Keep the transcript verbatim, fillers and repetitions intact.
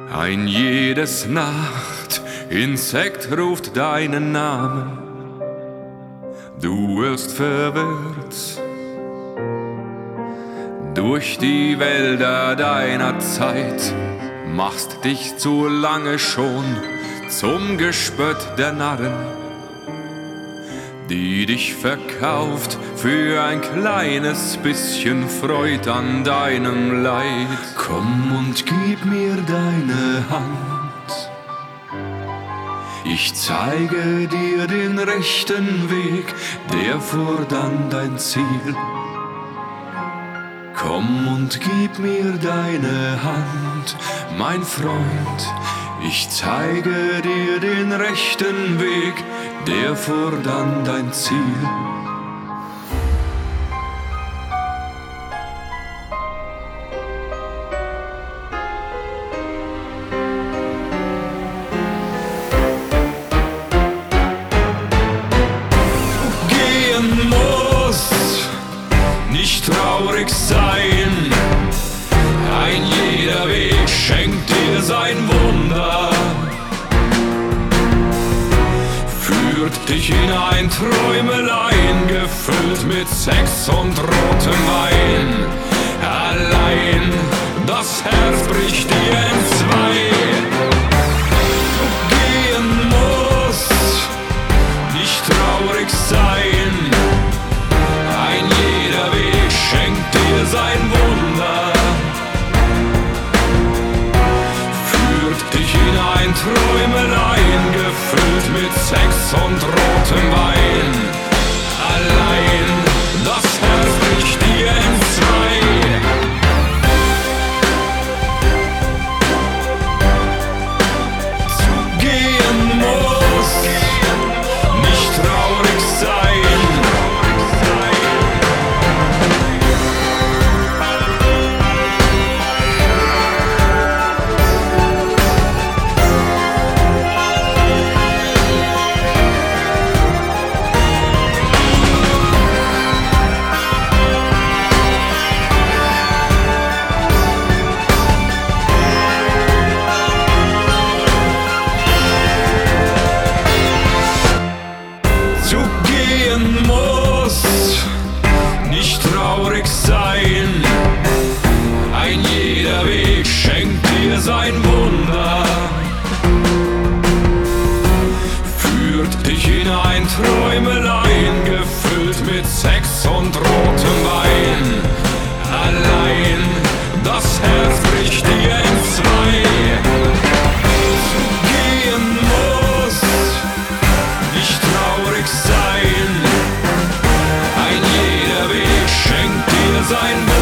Ein jedes Nacht Insekt ruft deinen Namen. Du wirst verwirrt durch die Wälder deiner Zeit, machst dich zu lange schon zum Gespött der Narren, die dich verkauft für ein kleines bisschen Freud an deinem Leid. Komm und gib mir deine Hand, ich zeige dir den rechten Weg, der führt an dein Ziel. Komm und gib mir deine Hand, mein Freund, ich zeige dir den rechten Weg, der führt an dein Ziel. Gehen muss, nicht traurig sein, ein jeder Weg schenkt dir sein Wunder, führt dich in ein Träumelein, gefüllt mit Sex und rotem Wein. Allein das Herz bricht dir entzwei. Du gehen musst, nicht traurig sein, ein jeder Weg schenkt dir sein Wunder, führt dich in ein Träumelein, gefüllt mit Sex und rotem Wein. Allein das Herz bricht dir entzwei. Zu gehen muss, nicht traurig sein. Zu gehen muss, nicht traurig sein, ein jeder Weg schenkt dir sein Wunder, führt dich in ein Träumelein, gefüllt mit Sex und rotem Wein. Allein das Herz bricht dir entzwei. Zu gehen muss, nicht traurig sein, ein jeder Weg schenkt dir sein Wunder.